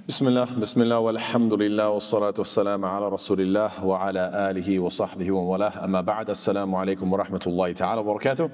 Bismillah, walhamdulillah, wassalatu wassalamu ala rasulillah wa ala alihi wa sahbihi wa walah. Amma ba'd, assalamu alaikum wa rahmatullahi ta'ala wa barakatuh.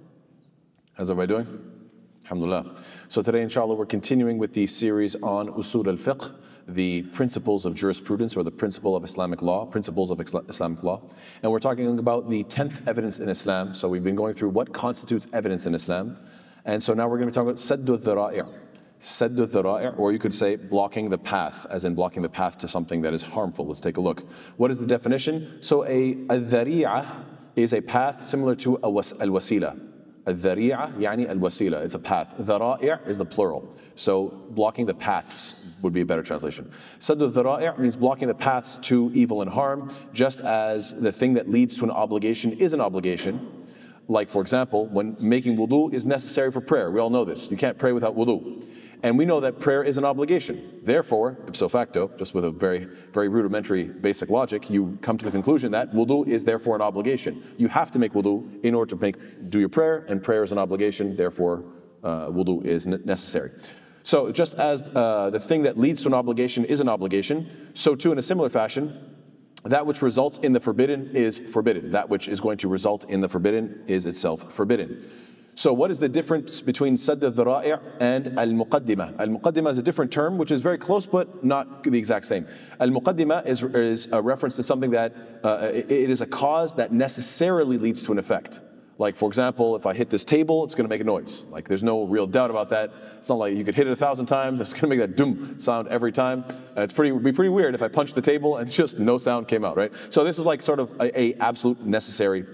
How's everybody doing? Alhamdulillah. So today, inshallah, we're continuing with the series on usul al-fiqh, the principles of jurisprudence, or the principle of Islamic law, principles of Islamic law. And we're talking about the 10th evidence in Islam. So we've been going through what constitutes evidence in Islam. And so now we're going to be talking about saddu al-dhara'i'. Saddu al-dhara'i', or you could say blocking the path, as in blocking the path to something that is harmful. Let's take a look. What is the definition? So a dhari'ah is a path similar to al-wasila. Al-dhari'ah yani al-wasila, it's a path. Dhara'i' is the plural. So blocking the paths would be a better translation. Saddu al-dhara'i' means blocking the paths to evil and harm, just as the thing that leads to an obligation is an obligation. Like, for example, when making wudu is necessary for prayer. We all know this. You can't pray without wudu. And we know that prayer is an obligation. Therefore, ipso facto, just with a very, very rudimentary basic logic, you come to the conclusion that wudu is therefore an obligation. You have to make wudu in order to do your prayer, and prayer is an obligation, therefore wudu is necessary. So just as the thing that leads to an obligation is an obligation, so too in a similar fashion, that which results in the forbidden is forbidden. That which is going to result in the forbidden is itself forbidden. So what is the difference between sadd al-dhara'i' and al-muqaddimah? Al-muqaddimah is a different term, which is very close, but not the exact same. Al-muqaddimah is a reference to something that, it is a cause that necessarily leads to an effect. Like, for example, if I hit this table, it's going to make a noise. Like, there's no real doubt about that. It's not like you could hit it 1,000 times, it's going to make that dum sound every time. It'd be pretty weird if I punched the table and just no sound came out, right? So this is like sort of a absolute necessary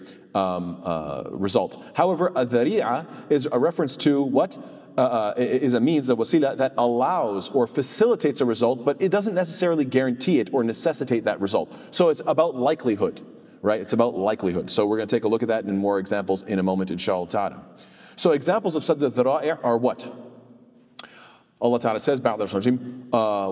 result. However, a dhari'ah is a reference to what? Is a means, a wasila, that allows or facilitates a result, but it doesn't necessarily guarantee it or necessitate that result. So it's about likelihood. Right? It's about likelihood. So we're going to take a look at that in more examples in a moment, inshallah ta'ala. So examples of sadd al-dhara'i' are what? Allah ta'ala says, وَلَا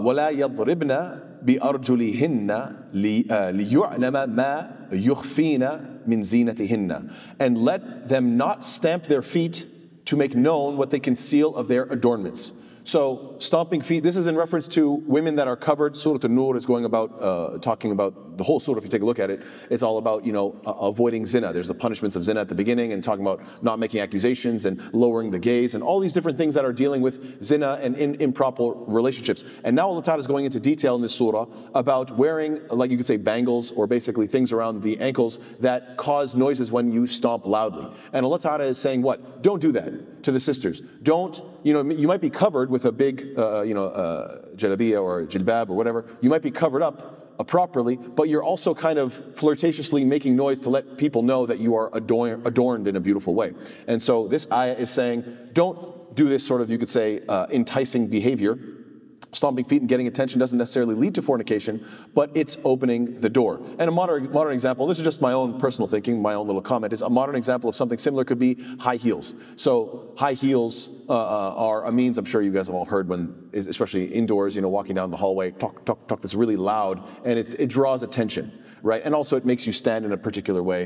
يَضْرِبْنَا بِأَرْجُلِهِنَّ لِيُعْلَمَ مَا يُخْفِينَ مِنْ زِينَتِهِنَّ. And let them not stamp their feet to make known what they conceal of their adornments. So stomping feet, this is in reference to women that are covered. Surah An-Nur is going about, talking about the whole surah. If you take a look at it, it's all about, avoiding zina. There's the punishments of zina at the beginning, and talking about not making accusations and lowering the gaze and all these different things that are dealing with zina and improper relationships. And now Allah Ta'ala is going into detail in this surah about wearing, like you could say, bangles, or basically things around the ankles that cause noises when you stomp loudly. And Allah Ta'ala is saying what? Don't do that to the sisters. Don't, you might be covered with a big, jalabiyah or jilbab or whatever. You might be covered up properly, but you're also kind of flirtatiously making noise to let people know that you are adorned in a beautiful way. And so this ayah is saying, don't do this sort of, you could say, enticing behavior. Stomping feet and getting attention doesn't necessarily lead to fornication, but it's opening the door. And a modern example, this is just my own personal thinking, my own little comment, is a modern example of something similar could be high heels. So high heels are a means, I'm sure you guys have all heard, when, especially indoors, walking down the hallway, talk, that's really loud, and it draws attention. Right, and also it makes you stand in a particular way,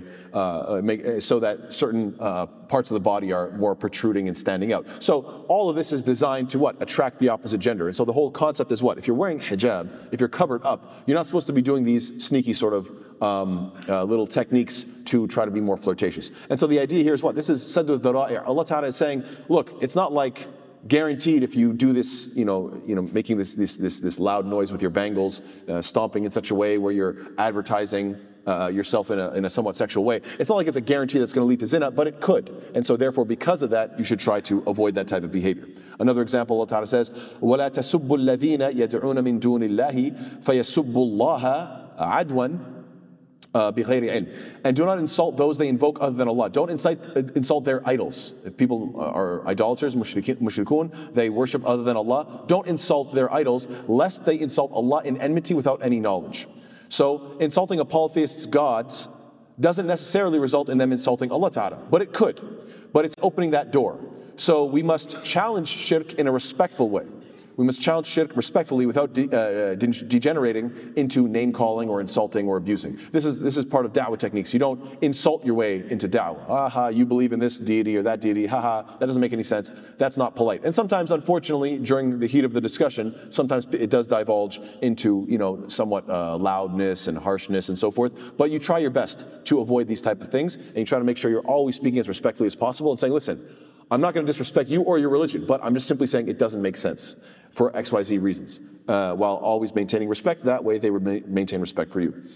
so that certain parts of the body are more protruding and standing out. So all of this is designed to what? Attract the opposite gender. And so the whole concept is what? If you're wearing hijab, if you're covered up, you're not supposed to be doing these sneaky sort of little techniques to try to be more flirtatious. And so the idea here is what? This is sadd al-dhara'i'. Allah Ta'ala is saying, look, it's not like guaranteed if you do this, making this loud noise with your bangles, stomping in such a way where you're advertising yourself in a somewhat sexual way. It's not like it's a guarantee that's going to lead to zina, but it could. And so therefore, because of that, you should try to avoid that type of behavior. Another example, Allah Ta'ala says, وَلَا تَسُبُّوا الَّذِينَ يَدْعُونَ مِن دُونِ اللَّهِ فَيَسُبُّوا اللَّهَ عَدْوًا بِغَيْرِ عِلْمٍ. And do not insult those they invoke other than Allah. Don't insult their idols. If people are idolaters, mushrikun, they worship other than Allah, don't insult their idols, lest they insult Allah in enmity without any knowledge. So insulting a polytheist's gods doesn't necessarily result in them insulting Allah Ta'ala, but it could. But it's opening that door. So we must challenge shirk in a respectful way. We must challenge shirk respectfully without degenerating into name-calling or insulting or abusing. This is part of da'wah techniques. You don't insult your way into da'wah. Aha, you believe in this deity or that deity. Haha, that doesn't make any sense. That's not polite. And sometimes, unfortunately, during the heat of the discussion, sometimes it does divulge into, somewhat loudness and harshness and so forth. But you try your best to avoid these type of things, and you try to make sure you're always speaking as respectfully as possible and saying, listen, I'm not going to disrespect you or your religion, but I'm just simply saying it doesn't make sense for XYZ reasons, while always maintaining respect. That way they would maintain respect for you.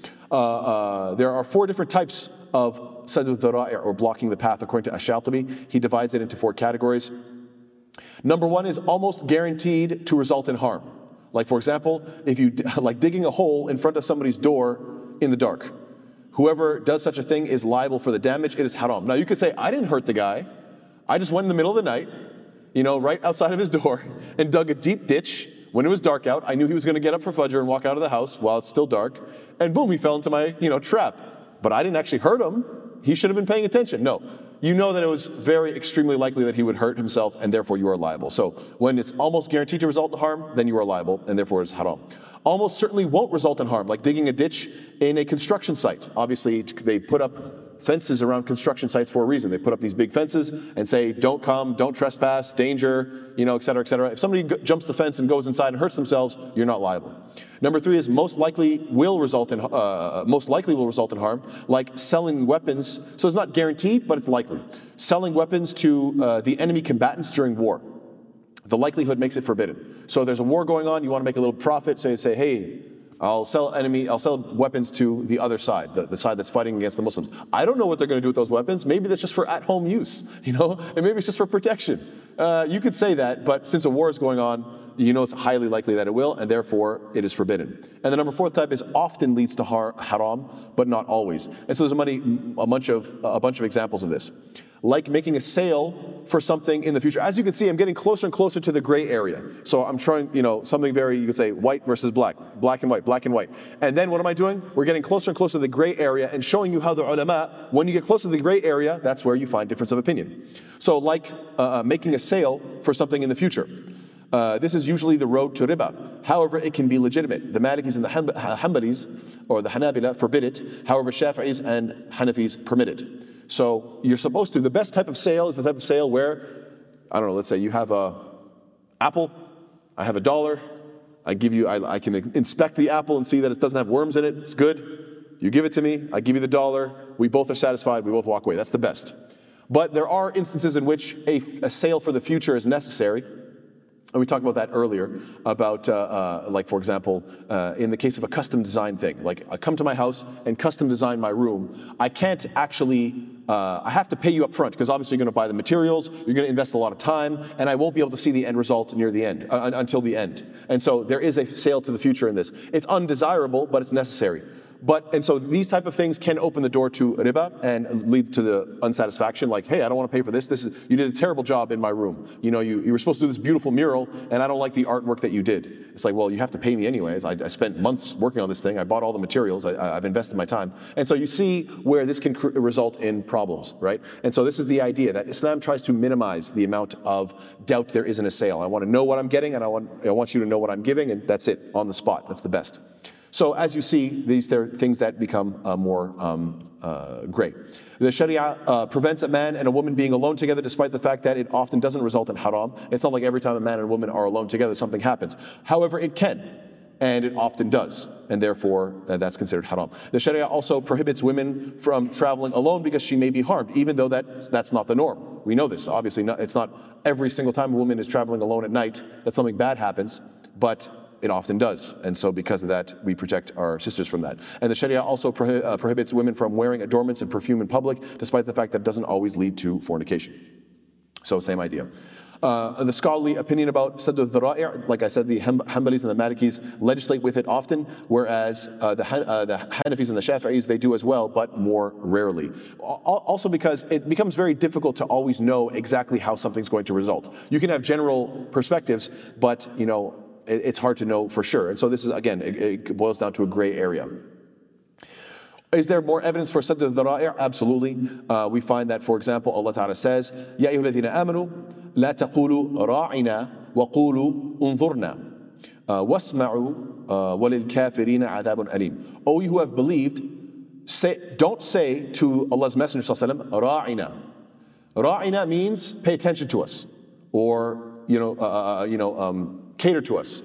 There are 4 different types of saddu dhara'i', or blocking the path, according to Ash-Shatibi. He divides it into 4 categories. Number 1 is almost guaranteed to result in harm. Like, for example, if you like digging a hole in front of somebody's door in the dark. Whoever does such a thing is liable for the damage. It is haram. Now you could say, I didn't hurt the guy. I just went in the middle of the night, right outside of his door, and dug a deep ditch. When it was dark out, I knew he was going to get up for Fajr and walk out of the house while it's still dark, and boom, he fell into my, trap. But I didn't actually hurt him. He should have been paying attention. No, you know that it was very extremely likely that he would hurt himself, and therefore you are liable. So when it's almost guaranteed to result in harm, then you are liable, and therefore it's haram. Almost certainly won't result in harm, like digging a ditch in a construction site. Obviously, they put up fences around construction sites for a reason. They put up these big fences and say, don't come, don't trespass, danger, et cetera, et cetera. If somebody jumps the fence and goes inside and hurts themselves, you're not liable. Number 3 is most likely will result in harm, like selling weapons. So it's not guaranteed, but it's likely. Selling weapons to the enemy combatants during war. The likelihood makes it forbidden. So there's a war going on, you want to make a little profit, so you say, hey, I'll sell weapons to the other side, the side that's fighting against the Muslims. I don't know what they're going to do with those weapons. Maybe that's just for at-home use, and maybe it's just for protection. You could say that, but since a war is going on, it's highly likely that it will, and therefore it is forbidden. And the number 4th type is often leads to haram, but not always. And so there's a bunch of examples of this. Like making a sale for something in the future. As you can see, I'm getting closer and closer to the gray area. So I'm trying, something very, you could say white versus black, black and white, black and white. And then what am I doing? We're getting closer and closer to the gray area and showing you how the ulama, when you get closer to the gray area, that's where you find difference of opinion. So like making a sale for something in the future. This is usually the road to riba. However, it can be legitimate. The Malikis and the Hanbalis, or the Hanabila, forbid it. However, Shafi'is and Hanafis permit it. So you're supposed to, the best type of sale is the type of sale where, I don't know, let's say you have a apple, I have $1, I can inspect the apple and see that it doesn't have worms in it, it's good. You give it to me, I give you the $1, we both are satisfied, we both walk away. That's the best. But there are instances in which a sale for the future is necessary. And we talked about that earlier, about like, for example, in the case of a custom design thing. Like, I come to my house and custom design my room. I can't actually, I have to pay you up front, because obviously you're going to buy the materials, you're going to invest a lot of time, and I won't be able to see the end result near the end, until the end. And so there is a sale to the future in this. It's undesirable, but it's necessary. And so these type of things can open the door to riba and lead to the unsatisfaction. Like, hey, I don't want to pay for this. You did a terrible job in my room. You were supposed to do this beautiful mural, and I don't like the artwork that you did. It's like, well, you have to pay me anyways. I spent months working on this thing. I bought all the materials. I've invested my time. And so you see where this can result in problems, right? And so this is the idea that Islam tries to minimize the amount of doubt there is in a sale. I want to know what I'm getting, and I want you to know what I'm giving, and that's it, on the spot. That's the best. So as you see, these are things that become more gray. The Sharia prevents a man and a woman being alone together, despite the fact that it often doesn't result in haram. It's not like every time a man and a woman are alone together, something happens. However, it can, and it often does, and therefore that's considered haram. The Sharia also prohibits women from traveling alone because she may be harmed, even though that's not the norm. We know this. Obviously, it's not every single time a woman is traveling alone at night that something bad happens, but it often does. And so because of that, we protect our sisters from that. And the Sharia also prohibits women from wearing adornments and perfume in public, despite the fact that it doesn't always lead to fornication. So same idea. The scholarly opinion about saddu dhara'i', like I said, the Hanbalis and the Malikis legislate with it often, whereas the Hanafis and the Shafi'is, they do as well, but more rarely. Also because it becomes very difficult to always know exactly how something's going to result. You can have general perspectives, but it's hard to know for sure. And so this is, again, it boils down to a gray area. Is there more evidence for saddu dhara'i'? Absolutely. We find that, for example, Allah Ta'ala says, Ya ayyuhalladhina amanu, la taqulu ra'ina, وَقُولُوا انظُرْنَا وَاسْمَعُوا وَلِلْكَافِرِينَ عَذَابٌ أَلِيمٌ. O you who have believed, don't say to Allah's Messenger ﷺ, Ra'ina. Ra'ina means pay attention to us, or cater to us,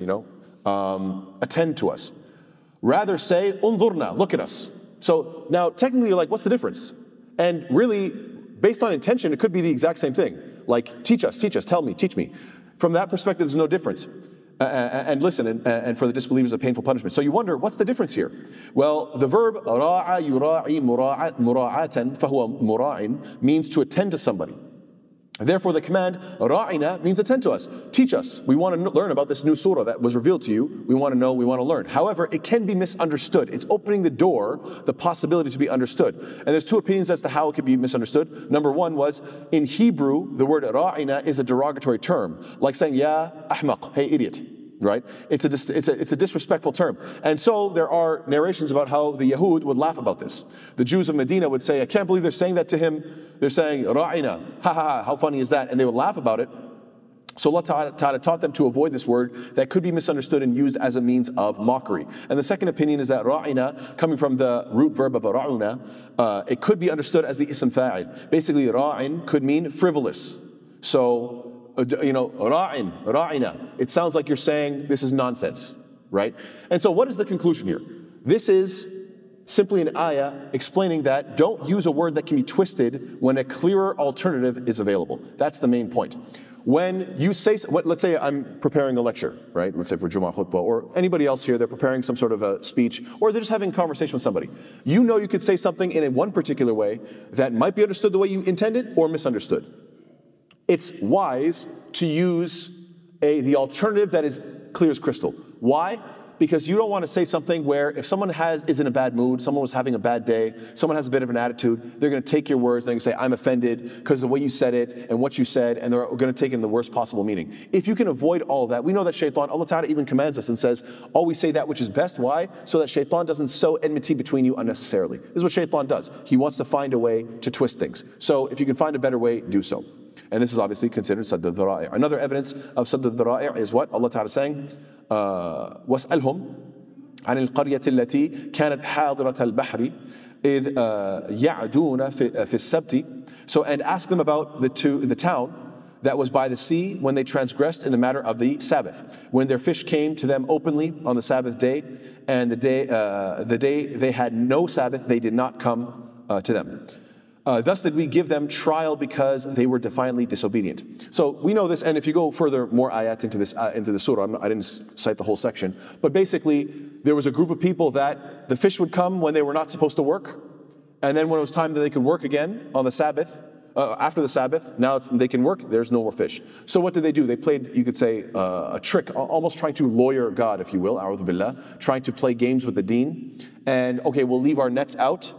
attend to us. Rather say, unzurna, look at us. So now technically you're like, what's the difference? And really, based on intention, it could be the exact same thing. Like, teach us, tell me, teach me. From that perspective, there's no difference. And listen, and for the disbelievers, a painful punishment. So you wonder, what's the difference here? Well, the verb ra'a yura'i mura'atan fahuwa mura'in means to attend to somebody. Therefore, the command ra'ina means attend to us, teach us. We want to learn about this new surah that was revealed to you. We want to know, we want to learn. However, it can be misunderstood. It's opening the door, the possibility to be understood. And there's two opinions as to how it could be misunderstood. Number one was, in Hebrew, the word ra'ina is a derogatory term, like saying, ya ahmaq, hey idiot. Right? It's a disrespectful term. And so there are narrations about how the Yahud would laugh about this. The Jews of Medina would say, I can't believe they're saying that to him. They're saying, Ra'ina, ha ha ha, how funny is that? And they would laugh about it. So Allah Ta'ala taught them to avoid this word that could be misunderstood and used as a means of mockery. And the second opinion is that Ra'ina, coming from the root verb of Ra'una, it could be understood as the ism fa'il. Basically, Ra'in could mean frivolous. So, ra'ina. It sounds like you're saying this is nonsense, right? And so what is the conclusion here? This is simply an ayah explaining that don't use a word that can be twisted when a clearer alternative is available. That's the main point. When you say, let's say I'm preparing a lecture, right? Let's say for Jumu'ah khutbah, or anybody else here, they're preparing some sort of a speech, or they're just having a conversation with somebody. You know you could say something in one particular way that might be understood the way you intended or misunderstood. It's wise to use the alternative that is clear as crystal. Why? Because you don't want to say something where if someone is in a bad mood, someone was having a bad day, someone has a bit of an attitude, they're going to take your words and they're going to say, I'm offended because of the way you said it and what you said, and they're going to take it in the worst possible meaning. If you can avoid all of that, we know that shaitan, Allah Ta'ala even commands us and says, always say that which is best. Why? So that shaitan doesn't sow enmity between you unnecessarily. This is what shaitan does. He wants to find a way to twist things. So if you can find a better way, do so. And this is obviously considered sadd al-dhara'i'. Another evidence of sadd al-dhara'i' is what? Allah Ta'ala saying, وَاسْأَلْهُمْ عَنِ الْقَرْيَةِ الَّتِي كَانَتْ حَاضِرَةَ الْبَحْرِ إِذْ يَعْدُونَ فِي السَّبْتِ. So, and ask them about the town that was by the sea when they transgressed in the matter of the Sabbath. When their fish came to them openly on the Sabbath day, and the day they had no Sabbath, they did not come to them. Thus did we give them trial because they were defiantly disobedient. So we know this, and if you go further, more ayat into the surah, I didn't cite the whole section, but basically there was a group of people that the fish would come when they were not supposed to work, and then when it was time that they could work again on the Sabbath, after the Sabbath, now they can work, there's no more fish. So what did they do? They played, you could say, a trick, almost trying to lawyer God, if you will, a'udhu billah, trying to play games with the deen, and okay, we'll leave our nets out,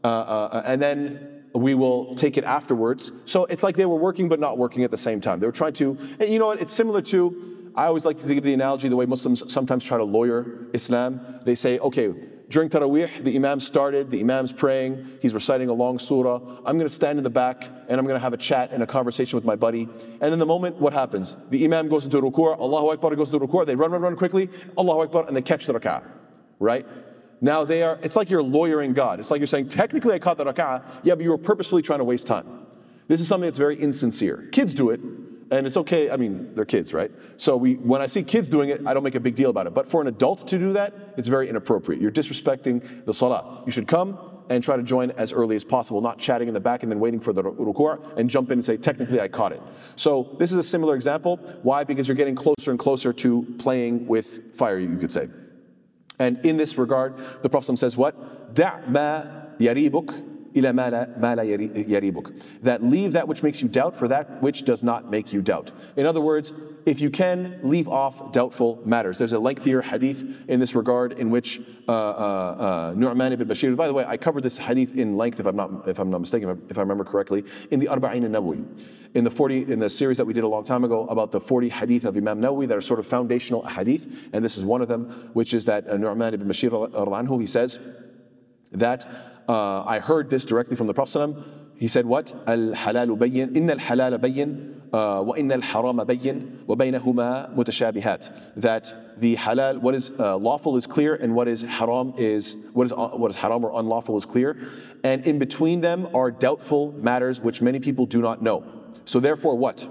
and then we will take it afterwards. So it's like they were working but not working at the same time. They were trying to, and you know what, it's similar to, I always like to give the analogy the way Muslims sometimes try to lawyer Islam. They say, okay, during Taraweeh, the Imam started, the Imam's praying, he's reciting a long surah, I'm going to stand in the back and I'm going to have a chat and a conversation with my buddy. And in the moment, what happens? The Imam goes into ruku', Allahu Akbar, goes into ruku', they run quickly, Allahu Akbar, and they catch the rak'ah, right? Now it's like you're lawyering God. It's like you're saying, technically I caught the rak'ah, yeah, but you were purposefully trying to waste time. This is something that's very insincere. Kids do it, and it's okay, I mean, they're kids, right? So when I see kids doing it, I don't make a big deal about it. But for an adult to do that, it's very inappropriate. You're disrespecting the salah. You should come and try to join as early as possible, not chatting in the back and then waiting for the ruku' and jump in and say, technically I caught it. So this is a similar example. Why? Because you're getting closer and closer to playing with fire, you could say. And in this regard, the Prophet says what? دَعْ مَا يَرِيبُكَ إِلَى مَا لَا يَرِيبُكَ. That leave that which makes you doubt for that which does not make you doubt. In other words, if you can leave off doubtful matters. There's a lengthier hadith in this regard in which Nu'man ibn Bashir, by the way, I covered this hadith in length, if I'm not mistaken, if I remember correctly, in the Arba'in an-Nawawi, in the series that we did a long time ago about the 40 hadith of Imam Nawawi that are sort of foundational hadith, and this is one of them, which is that Nu'man ibn Bashir anhu, he says that I heard this directly from the Prophet ﷺ. He said what? Al-halalu bayyin, inna al-halala bayyin, وَإِنَّ الْحَرَامَ بَيِّنٌ وَبَيْنَهُمَا مُتَشَابِهَاتٌ, that the halal, what is lawful is clear, and what is haram is, what is haram or unlawful is clear, and in between them are doubtful matters which many people do not know. So therefore what?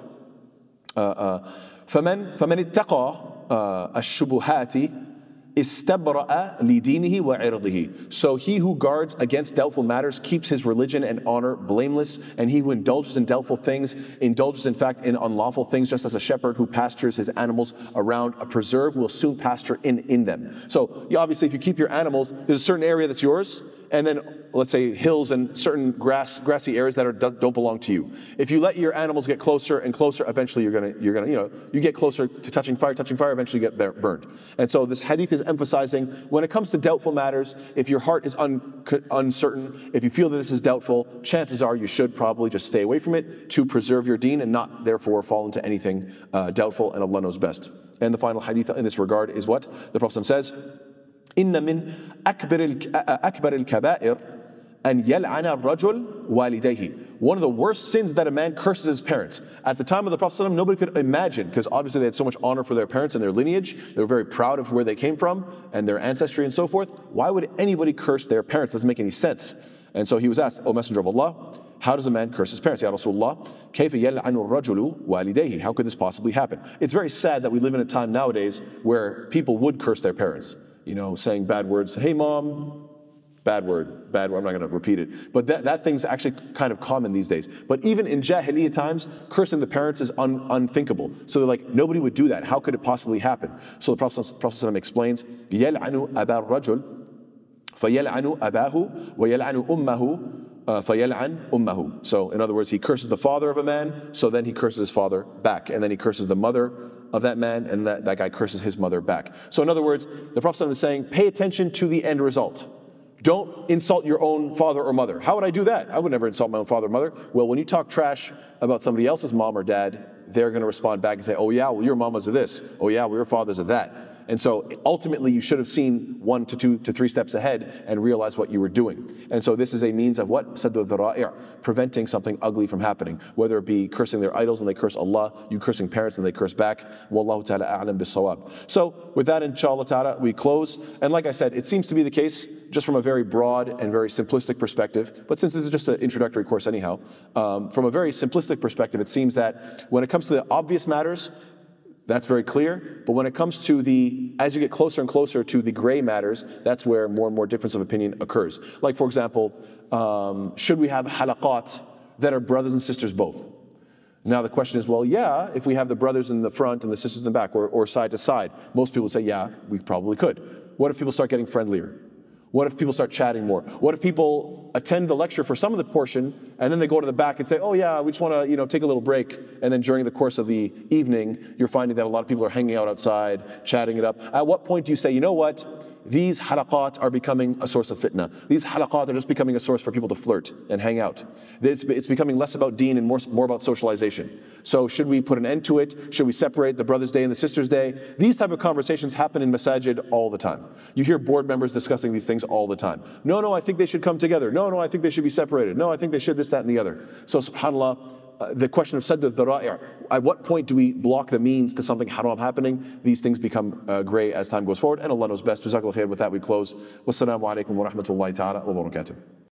فَمَنِ اتَّقَى الشُّبُهَاتِ إِسْتَبْرَأَ لِدِينِهِ وَعِرْضِهِ. So he who guards against doubtful matters keeps his religion and honor blameless, and he who indulges in doubtful things indulges in fact in unlawful things, just as a shepherd who pastures his animals around a preserve will soon pasture in them. So obviously if you keep your animals, there's a certain area that's yours, and then let's say hills and certain grassy areas that don't belong to you. If you let your animals get closer and closer, eventually you're gonna you get closer to touching fire, eventually you get burned. And so this hadith is emphasizing, when it comes to doubtful matters, if your heart is uncertain, if you feel that this is doubtful, chances are you should probably just stay away from it to preserve your deen and not therefore fall into anything doubtful, and Allah knows best. And the final hadith in this regard is what the Prophet says: إن من أكبر الكبائر أن يلعن الرجل والديه. One of the worst sins that a man curses his parents. At the time of the Prophet ﷺ, nobody could imagine, because obviously they had so much honor for their parents and their lineage. They were very proud of where they came from and their ancestry and so forth. Why would anybody curse their parents? Doesn't make any sense. And so he was asked, O Messenger of Allah, how does a man curse his parents? Ya Rasulullah, كيف يلعن الرجل والديه? How could this possibly happen? It's very sad that we live in a time nowadays where people would curse their parents. Saying bad words. Hey mom, bad word. I'm not going to repeat it. But that thing's actually kind of common these days. But even in Jahiliyyah times, cursing the parents is unthinkable. So they're like, nobody would do that. How could it possibly happen? So the Prophet ﷺ explains, يَلْعَنُ أَبَا الرَّجُلِ فَيَلْعَنُ أَبَاهُ وَيَلْعَنُ أُمَّهُ فَيَلْعَنْ أُمَّهُ. So in other words, he curses the father of a man, so then he curses his father back. And then he curses the mother of that man, and that guy curses his mother back. So in other words, the Prophet is saying, pay attention to the end result. Don't insult your own father or mother. How would I do that? I would never insult my own father or mother. Well, when you talk trash about somebody else's mom or dad, they're going to respond back and say, oh yeah, well your mama's of this. Oh yeah, well your father's of that. And so ultimately you should have seen 1 to 2 to 3 steps ahead and realized what you were doing. And so this is a means of what? Saddu al-dhara'i', preventing something ugly from happening. Whether it be cursing their idols and they curse Allah, you cursing parents and they curse back. Wallahu ta'ala a'lam bis-sawab. So with that, inshallah ta'ala, we close. And like I said, it seems to be the case just from a very broad and very simplistic perspective. But since this is just an introductory course anyhow, from a very simplistic perspective, it seems that when it comes to the obvious matters, that's very clear. But when it comes to as you get closer and closer to the gray matters, that's where more and more difference of opinion occurs. Like for example, should we have halaqat that are brothers and sisters both? Now the question is, well, yeah, if we have the brothers in the front and the sisters in the back, or side to side, most people say, yeah, we probably could. What if people start getting friendlier? What if people start chatting more? What if people attend the lecture for some of the portion and then they go to the back and say, oh yeah, we just want to take a little break, and then during the course of the evening you're finding that a lot of people are hanging out outside, chatting it up. At what point do you say, you know what? These halaqat are becoming a source of fitna. These halaqat are just becoming a source for people to flirt and hang out. It's becoming less about deen and more about socialization. So should we put an end to it? Should we separate the brother's day and the sister's day? These type of conversations happen in masajid all the time. You hear board members discussing these things all the time. No, I think they should come together. No, I think they should be separated. No, I think they should this, that, and the other. So subhanAllah, the question of saddu al-dhara'i', at what point do we block the means to something haram happening? These things become gray as time goes forward, and Allah knows best. Jazakallah khair. With that we close. Wassalamu alaikum wa rahmatullahi ta'ala wa barakatuh.